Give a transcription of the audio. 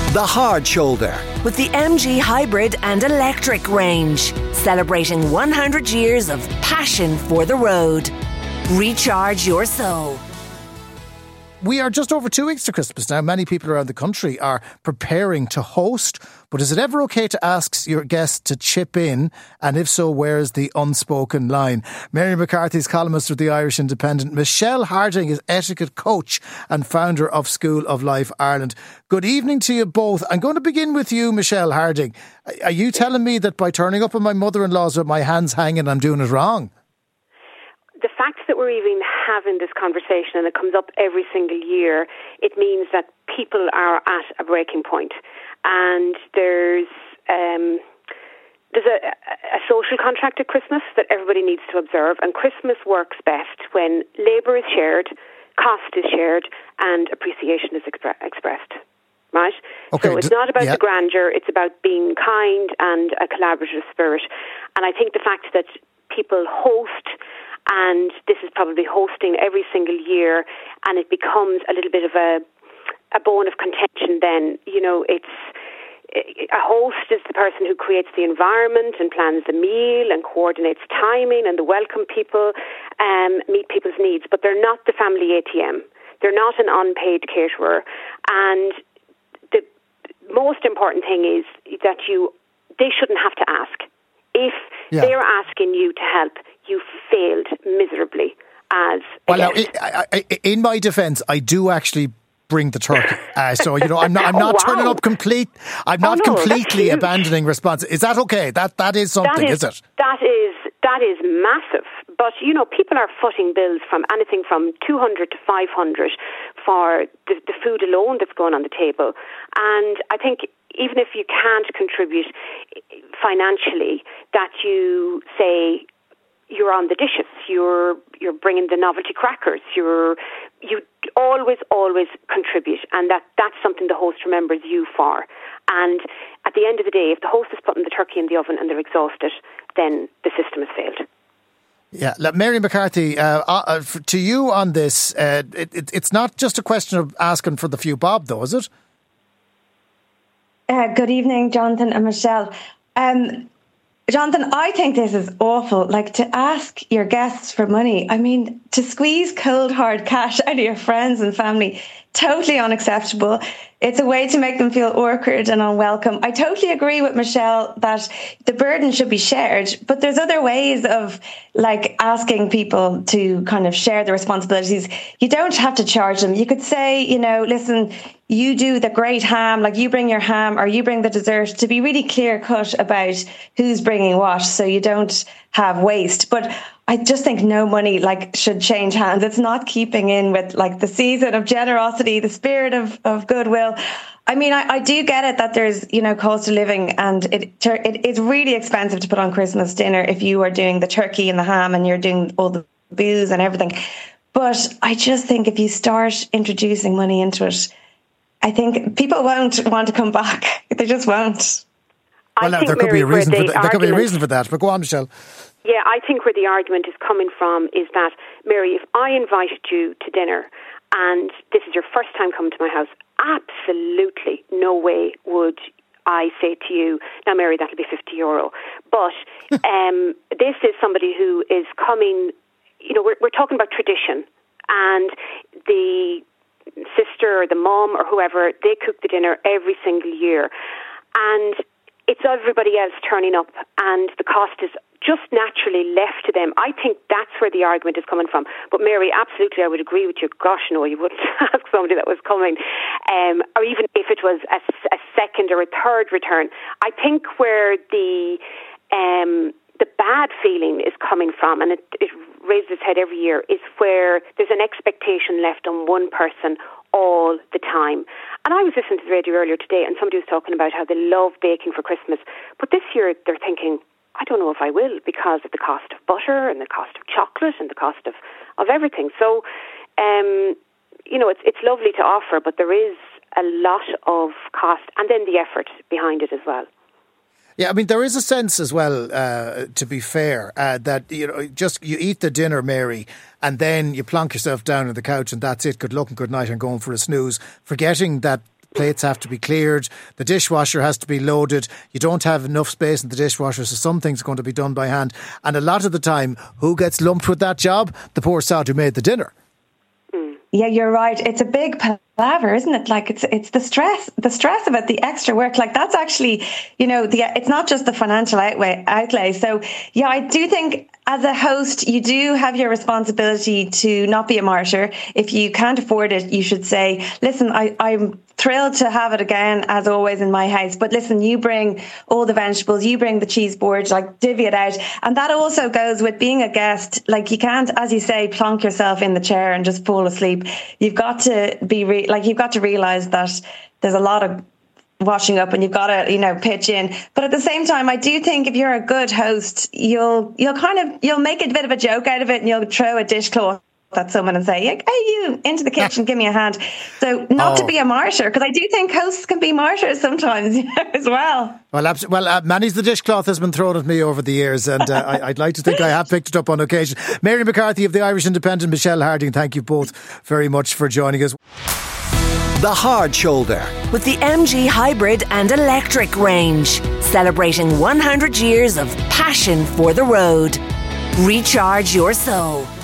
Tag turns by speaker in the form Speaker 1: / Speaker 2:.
Speaker 1: The Hard Shoulder
Speaker 2: with the MG Hybrid and Electric range, celebrating 100 years of passion for the road. Recharge your soul.
Speaker 3: We are just over 2 weeks to Christmas now. Many people around the country are preparing to host. But is it ever okay to ask your guests to chip in? And if so, where's the unspoken line? Mary McCarthy is columnist with the Irish Independent. Michelle Harding is etiquette coach and founder of School of Life Ireland. Good evening to you both. I'm going to begin with you, Michelle Harding. Are you telling me that by turning up at my mother-in-law's with my hands hanging, I'm doing it wrong?
Speaker 4: The fact that we're even having this conversation and it comes up every single year, it means that people are at a breaking point. And there's a social contract at Christmas that everybody needs to observe. And Christmas works best when labour is shared, cost is shared, and appreciation is expressed. Right?
Speaker 3: Okay,
Speaker 4: so it's not about the grandeur, it's about being kind and a collaborative spirit. And I think the fact that people host, and this is probably hosting every single year, and it becomes a little bit of a bone of contention then. You know, a host is the person who creates the environment and plans the meal and coordinates timing and the welcome people, meet people's needs, but they're not the family ATM. They're not an unpaid caterer. And the most important thing is that they shouldn't have to ask. If they're asking you to help, you failed miserably as a guest.
Speaker 3: Now, in my defence, I do actually bring the turkey. So, you know, I'm not turning up complete. I'm not completely abandoning response. Is that okay? That is something, is it?
Speaker 4: That is massive. But, you know, people are footing bills from anything from 200 to 500 for the food alone that's going on the table. And I think even if you can't contribute financially, that you say you're on the dishes, you're bringing the novelty crackers, you always contribute, and that's something the host remembers you for. And at the end of the day, if the host is putting the turkey in the oven and they're exhausted, then the system has failed.
Speaker 3: Yeah, Mary McCarthy, to you on this, it's not just a question of asking for the few bob, though, is it?
Speaker 5: Good evening, Jonathan and Michelle. Jonathan, I think this is awful. Like, to ask your guests for money, I mean, to squeeze cold, hard cash out of your friends and family, totally unacceptable. It's a way to make them feel awkward and unwelcome. I totally agree with Michelle that the burden should be shared, but there's other ways of like asking people to kind of share the responsibilities. You don't have to charge them. You could say, you know, listen, you do the great ham, like you bring your ham or you bring the dessert, to be really clear cut about who's bringing what, so you don't have waste. But I just think no money should change hands. It's not keeping in with the season of generosity, the spirit of goodwill. I mean, I do get it that there's, cost of living, and it is really expensive to put on Christmas dinner if you are doing the turkey and the ham and you're doing all the booze and everything. But I just think if you start introducing money into it, I think people won't want to come back. They just won't.
Speaker 3: Well, there could be a reason for that. There could be a reason for that. But go on, Michelle.
Speaker 4: Yeah, I think where the argument is coming from is that, Mary, if I invited you to dinner and this is your first time coming to my house, absolutely no way would I say to you, now, Mary, that'll be €50. But this is somebody who is coming, we're talking about tradition, and the sister or the mum or whoever, they cook the dinner every single year. And it's everybody else turning up, and the cost is just naturally left to them. I think that's where the argument is coming from. But Mary, absolutely, I would agree with you. Gosh, no, you wouldn't ask somebody that was coming, or even if it was a second or a third return. I think where the bad feeling is coming from, and it raises its head every year, is where there's an expectation left on one person all the time. And I was listening to the radio earlier today, and somebody was talking about how they love baking for Christmas. But this year they're thinking, I don't know if I will, because of the cost of butter and the cost of chocolate and the cost of everything. So, it's lovely to offer, but there is a lot of cost and then the effort behind it as well.
Speaker 3: Yeah, I mean, there is a sense as well, to be fair, that, you eat the dinner, Mary, and then you plonk yourself down on the couch and that's it. Good luck and good night and going for a snooze, forgetting that plates have to be cleared, the dishwasher has to be loaded, you don't have enough space in the dishwasher, so some things are going to be done by hand. And a lot of the time, who gets lumped with that job? The poor sod who made the dinner.
Speaker 5: Yeah, you're right. It's a big palaver, isn't it? Like it's the stress of it, the extra work. Like that's actually, it's not just the financial outlay. So yeah, I do think as a host, you do have your responsibility to not be a martyr. If you can't afford it, you should say, listen, I'm thrilled to have it again, as always, in my house. But listen, you bring all the vegetables, you bring the cheese board, like divvy it out. And that also goes with being a guest. Like you can't, as you say, plonk yourself in the chair and just fall asleep. You've got to be you've got to realise that there's a lot of washing up and you've got to, pitch in. But at the same time, I do think if you're a good host, you'll make a bit of a joke out of it and you'll throw a dishcloth at someone and say, hey, you, into the kitchen, give me a hand. So not to be a martyr, because I do think hosts can be martyrs sometimes as well.
Speaker 3: Well, Manny's the dishcloth has been thrown at me over the years, and I'd like to think I have picked it up on occasion. Mary McCarthy of the Irish Independent, Michelle Harding, thank you both very much for joining us.
Speaker 1: The Hard Shoulder.
Speaker 2: With the MG Hybrid and Electric range, celebrating 100 years of passion for the road. Recharge your soul.